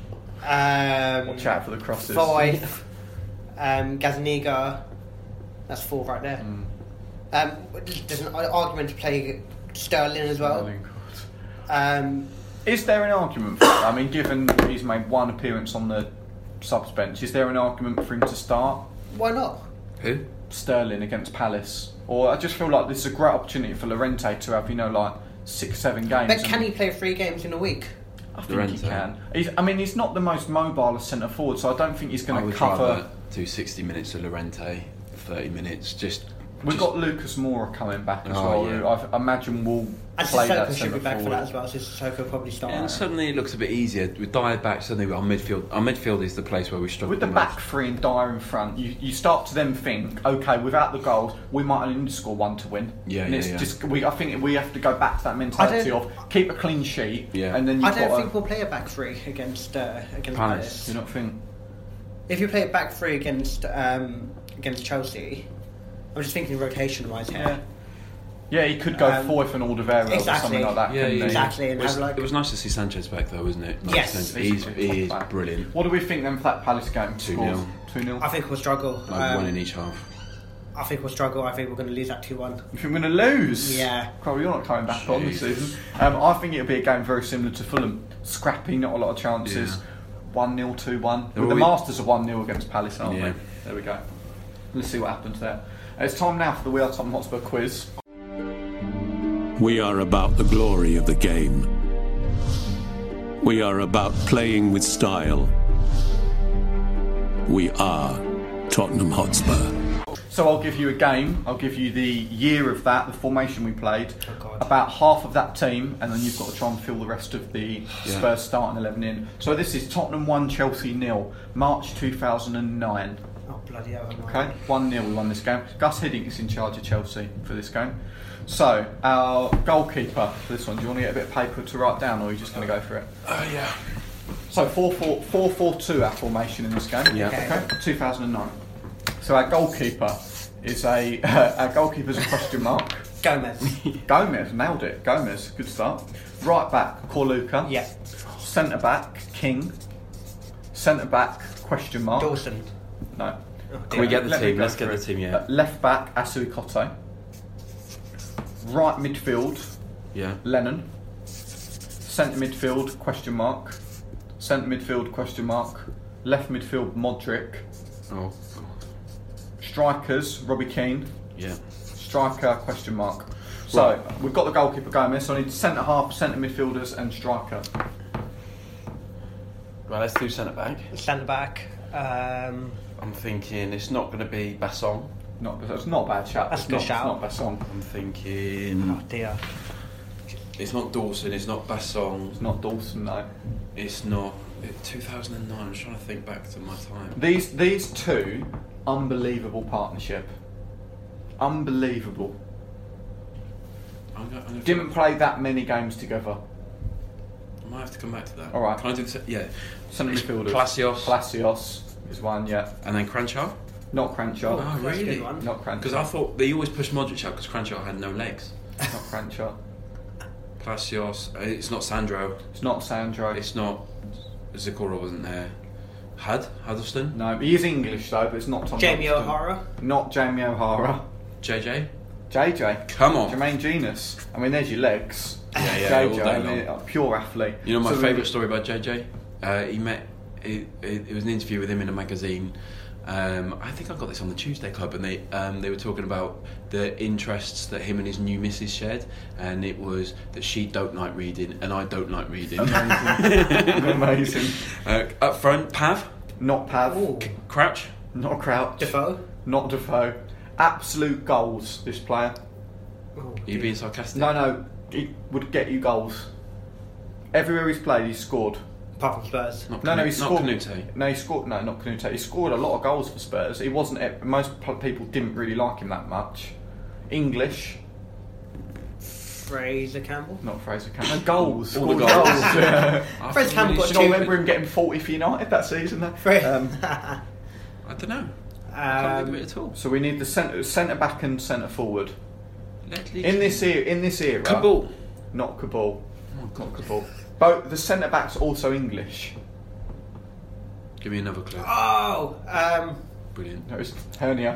um,
Watch out for the crosses.
Five, um, Gazaniga. That's four right there.
Mm.
Um, there's an argument to play Sterling as well.
Sterling, God.
Um,
Is there an argument for that? I mean, given he's made one appearance on the subs bench, is there an argument for him to start
why not?
Who?
Sterling against Palace? Or I just feel like this is a great opportunity for Llorente to have, you know, like six, seven games.
But can
and-
he play three games in a week?
I think
Llorente?
he can. He's, I mean, he's not the most mobile as centre forward, so I don't think he's
I
going to
would
cover.
rather do sixty minutes of Llorente, thirty minutes. Just
We've
just,
got Lucas Moura coming back as
Oh,
well.
yeah.
Who I I imagine will
And
play that
Sissoko should
centre
be back
forward.
for that as well. So Sissoko will probably start.
And suddenly it looks a bit easier. With Dyer back, suddenly our midfield, our midfield is the place where we struggle
With the
most.
back three and Dyer in front, you, you start to then think, okay, without the goals, we might only need to score one to win.
Yeah,
and
yeah,
it's
yeah.
just we. I think we have to go back to that mentality
I
of keep a clean sheet,
Yeah.
and then you've
I don't
got
think
to,
we'll play a back three against uh, against
Palace.
Palace.
do you not think?
If you play a back three against um, against Chelsea, I'm just thinking rotation wise here.
Yeah. Yeah, he could go
Um,
Foyth and Alderweireld or
exactly.
something like that.
Yeah,
couldn't
yeah,
he?
Exactly, and
It was,
have like
it was nice to see Sanchez back though, wasn't it? Like
Yes.
Sanchez- he's, he is
Back.
brilliant.
What do we think then for that Palace game?
two
Scores?
nil.
two nil.
I think we'll struggle.
Like
Um,
one in each half.
I think we'll struggle. I think we're going to lose that two one.
You think we're going to lose?
Yeah.
Probably you're not coming back on this
Jesus.
season. Um, I think it'll be a game very similar to Fulham. Scrappy, not a lot of chances.
Yeah.
one nil, two one.
Well,
the
we-
Masters are one nil against Palace, aren't
Yeah.
they? There we go. Let's see what happens there. It's time now for the We Are Tottenham Hotspur quiz.
We are about the glory of the game. We are about playing with style. We are Tottenham Hotspur.
So I'll give you a game. I'll give you the year of that, the formation we played,
Oh, God.
about half of that team, and then you've got to try and fill the rest of the
Yeah.
Spurs starting eleven in. So this is Tottenham one, Chelsea nil, March two thousand nine.
Oh bloody hell! I'm
Okay, one nil we won this game. Gus Hiddink is in charge of Chelsea for this game. So, our goalkeeper for this one, do you want to get a bit of paper to write down, or are you just going to go for it?
Oh yeah.
So, four four four four two our formation in this game.
Yeah.
Okay.
two thousand nine. So, our goalkeeper is a... our goalkeeper's a question mark.
Gomez.
Gomez, nailed it. Gomez, good start. Right back, Corluka.
Yeah.
Centre back, King. Centre back, question mark.
Dawson.
No.
Oh,
Can we
dear.
get the
Let me
team?
go
Let's get
through
the
it.
team, yeah.
Uh, left back, Asui Kote. Right midfield,
Yeah.
Lennon. Centre midfield, question mark. Centre midfield, question mark. Left midfield, Modric.
Oh.
Strikers, Robbie Keane.
Yeah.
Striker, question mark. So, we've got the goalkeeper Gomez, so I need centre half, centre midfielders and striker.
Right, let's do centre back.
Centre back. Um,
I'm thinking it's not going to be Basson.
Not, it's not a bad shout.
That's
it's
a good
not,
shout.
It's not Basson.
I'm thinking
oh dear.
it's not Dawson. It's not Basson.
It's not Dawson, no.
It's not. It, two thousand nine. I'm trying to think back to my time.
These these two, unbelievable partnership. Unbelievable.
I'm gonna, I'm gonna
Didn't play that many games together.
I might have to come back to that.
All right.
Can I do this? Yeah.
Centre midfielders.
Palacios.
Palacios is one, yeah.
And then Cranshaw.
Not Cranshaw.
Oh,
That's a
really?
good one.
Not Cranshaw.
Because I thought they always pushed Modric out because Cranshaw had no legs.
Not Cranshaw.
Palacios. uh, It's not Sandro.
It's not Sandro.
It's not. Zakora wasn't there. Hud Huddleston.
No, he is English though, but it's not Tom
Jamie
Huddleston.
O'Hara.
Not Jamie O'Hara.
J J.
J J.
Come on.
Jermaine Genus. I mean, there's your legs.
Yeah, yeah, all
J J,
day
I mean,
long.
a pure athlete.
You know my
So we-
favourite story about J J? Uh, he met. It, it, it was an interview with him in a magazine. Um, I think I got this on the Tuesday Club, and they um, they were talking about the interests that him and his new missus shared, and it was that she don't like reading and I don't like reading.
Amazing. Amazing.
uh, up front, Pav,
Not Pav.
Ooh.
Crouch,
Not Crouch.
Defoe.
Not Defoe. absolute goals, this player.
Oh,
Are you being sarcastic?
No, no, he would get you goals. Everywhere he's played, he's scored.
Apart from Spurs.
Not
No, no,
Canute-
he
not
scored.
Canute.
No, he scored. No, not Canute. He scored a lot of goals for Spurs. He wasn't. Most p- people didn't really like him that much. English,
Fraser Campbell.
not Fraser Campbell. No, goals.
All the
Scored
goals.
Yeah.
I
Fraser
thought
Campbell
really
got
Do you
two.
not remember him getting forty for United that season? Though?
Fra-
Um,
I don't know. I can't think
um,
of it at all.
so we need the centre, centre back and centre forward
Ledley.
in this era. In this era,
Kabul.
not Cabal.
Oh,
Not
God.
Cabal. Both the centre backs also English.
Give me another clue.
oh, um,
Brilliant.
No, it's hernia.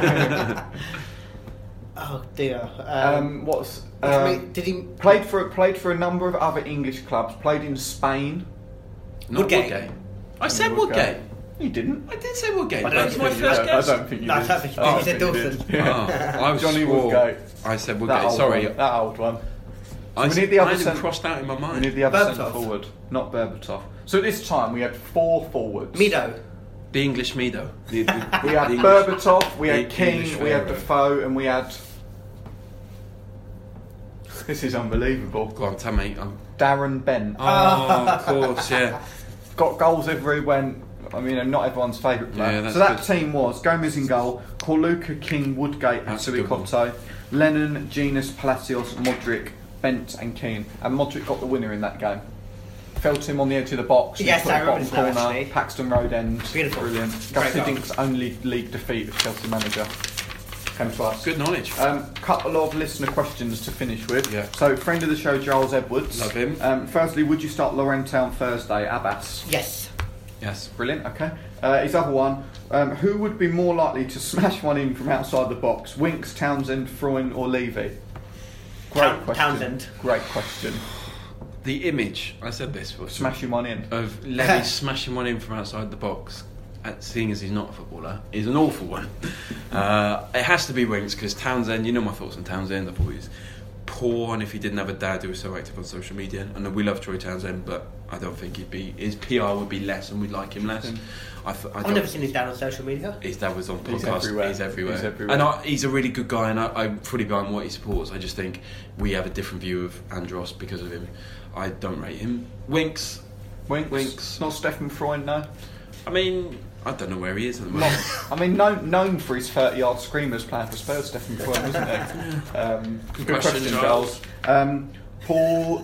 oh dear. Um,
um, what's
did
um,
he- did he?
played for played for a number of other English clubs. Played in Spain.
Not
Woodgate.
Woodgate. I said
Woodgate.
Woodgate.
You didn't.
I did say Woodgate.
I
That
don't
was my
think you
first
did.
guess.
I don't think you
No,
did.
I don't think you
I
did.
don't
You said
think you
Dawson.
did. Yeah.
Oh, I was
Johnny
swore-
Woodgate.
I said
That
Woodgate.
old
Sorry.
one, that old one.
I,
we
s-
need the
I
other
had him
cent-
crossed out in my
We
mind.
need the other
Berbatov.
centre forward, not Berbatov. So at this time we had four forwards.
Mido.
The English Mido. The, the,
We had
the English-
Berbatov, we had
the
King,
English
we had
Pharaoh.
Defoe, and we had. This is unbelievable.
Go on, tell me. Um,
Darren Bent.
oh, of course, yeah.
Got goals everywhere he went. I mean, not everyone's favourite player.
Yeah, that's
so that
good.
team was Gomez in goal, Corluka, King, Woodgate, and
That's a good one.
Suikoto, Lennon, Genus, Palacios, Modric, Bent, and Keane. And Modric got the winner in that game. Felt him on the edge of the box.
Yes,
put
I
it
remember
bottom
this now,
corner.
actually.
Paxton Road end.
Beautiful.
Brilliant.
Great
Gus
goal.
Hiddink's only league defeat as Chelsea manager came to us.
Good knowledge.
Um, couple of listener questions to finish with.
Yeah.
So, friend of the show, Giles Edwards.
Love him.
Um, firstly, would you start Lorente on Thursday, Abbas?
Yes.
Yes.
Brilliant, okay. Uh, his other one, um, who would be more likely to smash one in from outside the box? Winks, Townsend, Freund or Levy? Great
Town-
question.
Townsend.
Great question.
The image, I said this, was
Smashing one in.
of Levy smashing one in from outside the box, at, seeing as he's not a footballer, is an awful one. Uh, it has to be Winks, because Townsend, you know my thoughts on Townsend, I thought he was poor, and if he didn't have a dad who was so active on social media, and we love Troy Townsend, but I don't think he'd be, his P R would be less and we'd like him less. I, th- I
I've
don't-
never seen his dad on social media.
His dad was on
He's
podcast.
everywhere.
He's everywhere.
He's everywhere.
And I, he's a really good guy, and I, I'm fully behind what he supports. I just think we have a different view of Andros because of him. I don't rate him. Winks.
Winks.
Winks.
Not Stefan Freund, no.
I mean, I don't know where he is at the moment.
Not, I mean, known, known for his thirty-yard screamers playing for Spurs, Stefan Freund, isn't he? Um, good
question,
question,
Giles.
Giles. Um, Paul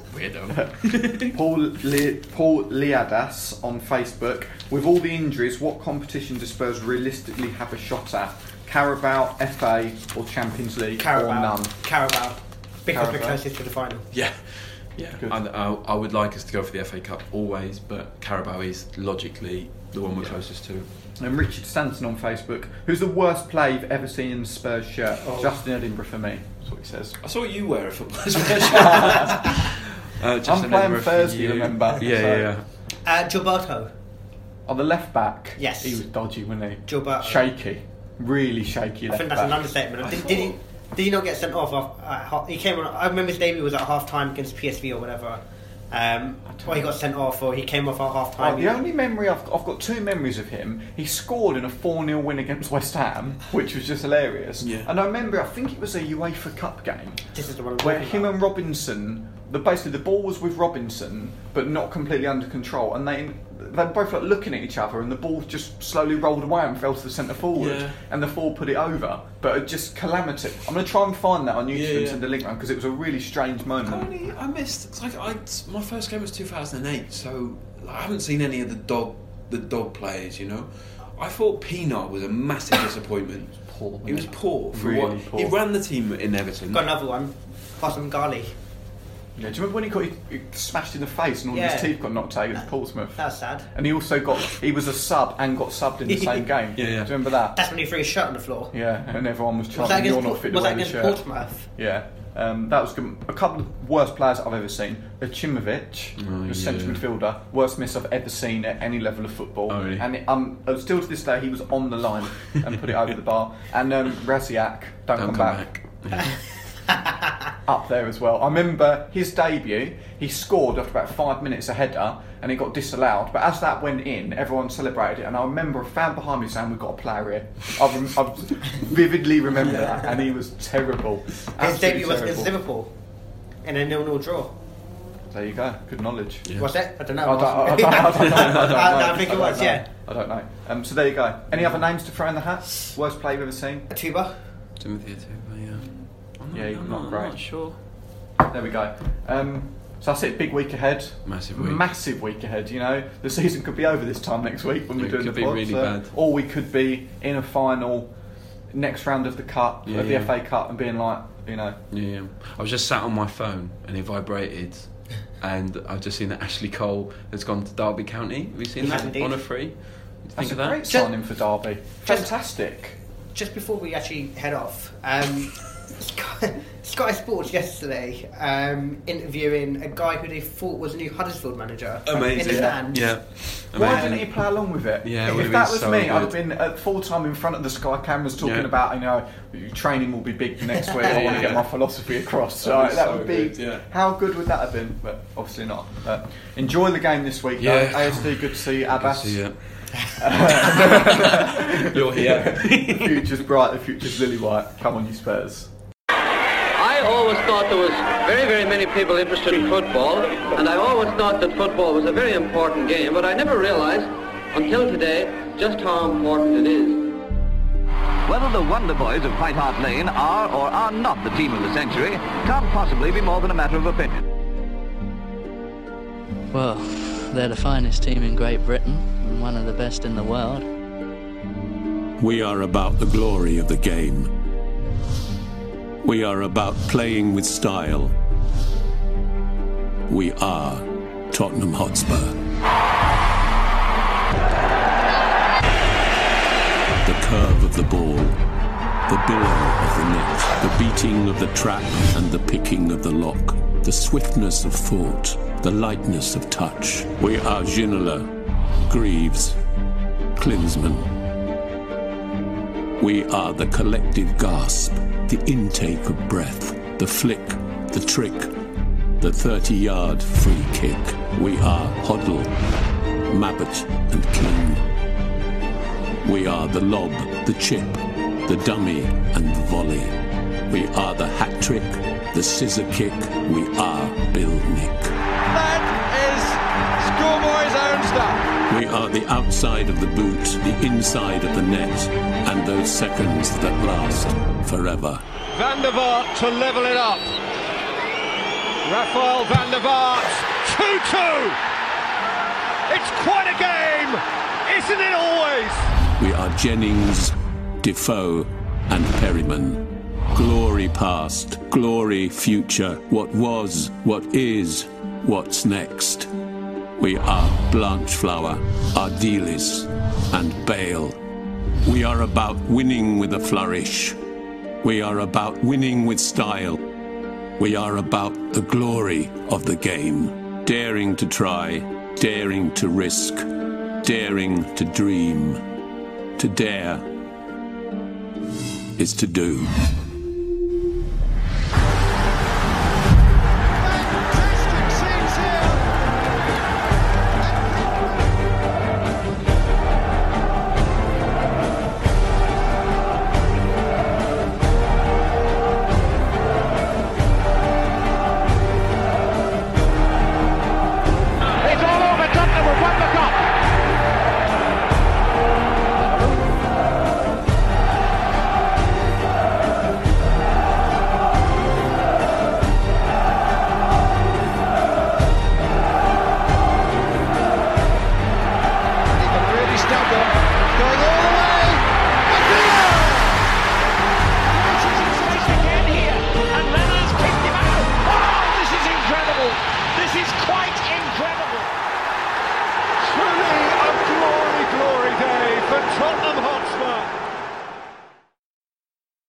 Weirdo.
Paul Le- Paul Liadas on Facebook. With all the injuries, what competition does Spurs realistically have a shot at? Carabao, F A, or Champions League, or
Carabao.
none?
Carabao. Because we're
Carabao.
closest to the final.
Yeah. Yeah.
Good.
I, I, I would like us to go for the F A Cup always, but Carabao is logically the one we're
Yeah.
closest to.
And Richard Stanton on Facebook. Who's the worst player you've ever seen in a Spurs shirt?
Oh.
Justin Edinburgh for me. That's what he says.
I saw you wear a football shirt. Uh, just
I'm
an
playing
Edinburgh for
Thursday,
you.
remember?
Yeah,
So-
yeah,
Uh, Gilberto.
On the left back,
Yes.
he was dodgy, wasn't he?
Gilberto.
Shaky. Really shaky
I
left
think that's an
back.
understatement.
I
Did,
thought-
did he? Did he not get sent off? off at half, he came on. I remember his debut was at half time against P S V or whatever. Um, or he got sent off, or he came off at half
Well,
time.
the only memory I've, I've got two memories of him. He scored in a four nil win against West Ham, which was just hilarious.
Yeah.
And I remember, I think it was a UEFA Cup game
This is the one I'm
where
talking
him
about.
and Robinson, the basically the ball was with Robinson, but not completely under control, and they they both like looking at each other, and the ball just slowly rolled away and fell to the centre forward,
Yeah.
and the forward put it over. But it just calamity. I'm going to try and find that on YouTube
Yeah,
and
yeah.
send the link around because it was a really strange moment.
Only I missed. It's like I, my first game was two thousand eight, so I haven't seen any of the dog, the dog players. You know, I thought Pienaar was a massive disappointment.
Poor, wasn't
He was
it?
poor. For
Really
what,
poor.
He ran the team in Everton.
Got another one. Hassam Ghali.
Yeah, do you remember when he got he, he smashed in the face and all
Yeah.
his teeth got knocked out against Portsmouth?
That was sad.
And he also got he was a sub and got subbed in the same game.
Yeah, yeah.
Do you remember that?
That's when he threw his shirt on the floor.
Yeah, and everyone was
Was that
chanting, "You're
against,
not
Port-
fit to
was
wear
that
the
against
shirt."
Portsmouth?
Yeah, um, that was good. A couple of worst players I've ever seen. Achimovic,
Oh,
the central
yeah.
midfielder, worst miss I've ever seen at any level of football.
Oh, really?
And it, um, uh, still to this day, he was on the line and put it over the bar. And um, Raziak, don't,
Don't
come,
come
back.
back. Yeah.
up there as well. I remember his debut, he scored after about five minutes a header and it got disallowed, but as that went in, everyone celebrated it, and I remember a fan behind me saying, we've got a player here. I, rem- I vividly remember that, and he was terrible.
His
Absolutely
debut was
terrible.
against Liverpool in a nil-nil draw.
There you go, good knowledge.
Yeah.
Was it? I don't know.
I don't, I, don't, I, don't know, I, don't know.
I, I think it
I
was,
don't know.
yeah.
I don't know. Um, so there you go. Any other names to throw in the hat? Worst play you've ever seen?
Atuba.
Timothy Atuba, yeah. I'm
Yeah,
I'm
not great.
I'm not sure.
There we go. Um, so that's it, big week ahead.
Massive week.
Massive week ahead, you know. The season could be over this time next week when we're
It
doing
could
the
be
pod,
really
so-
bad.
Or we could be in a final, next round of the Cup,
Yeah,
of the
yeah.
F A Cup, and being like, you know,
Yeah, yeah. I was just sat on my phone and it vibrated, and I've just seen that Ashley Cole has gone to Derby County. Have you seen
He
that
has indeed.
on a free? What do you
that's
think
a
of that?
great
Just-
signing for Derby.
just-
Fantastic.
Just before we actually head off, um, Sky, Sky Sports yesterday um, interviewing a guy who they thought was a new Huddersfield manager in the stand.
Yeah.
Why
Amazing.
didn't he play along with it?
Yeah, it
if
would've
that
been
was
so
me,
good.
I'd have been at full time in front of the Sky cameras talking
Yeah.
about, you know, training will be big next week. I want to
Yeah.
get my philosophy across. So
That'd be
that
so
would be.
good, yeah.
How good would that have been? But obviously not. But enjoy the game this week.
Yeah.
Though. A S D, good to see you. Abbas.
See ya. You're here.
The future's bright. The future's lily white. Come on, you Spurs.
I always thought there was very, very many people interested in football, and I always thought that football was a very important game, but I never realised until today just how important it is.
Whether the Wonder Boys of White Hart Lane are or are not the team of the century can't possibly be more than a matter of opinion.
Well, they're the finest team in Great Britain and one of the best in the world.
We are about the glory of the game. We are about playing with style. We are Tottenham Hotspur. The curve of the ball, the billow of the net, the beating of the trap and the picking of the lock, the swiftness of thought, the lightness of touch. We are Ginola, Greaves, Klinsmann. We are the collective gasp, the intake of breath, the flick, the trick, the thirty-yard free kick. We are Hoddle, Mabbott and King. We are the lob, the chip, the dummy and the volley. We are the hat-trick, the scissor kick. We are Bill Nick.
That is schoolboy's own stuff.
We are the outside of the boot, the inside of the net, and those seconds that last forever.
Van der Vaart to level it up. Rafael van der Vaart, two two. It's quite a game, isn't it always?
We are Jennings, Defoe, and Perryman. Glory past, glory future, what was, what is, what's next. We are Blanchflower, Ardiles, and Bale. We are about winning with a flourish. We are about winning with style. We are about the glory of the game. Daring to try, daring to risk, daring to dream. To dare is to do.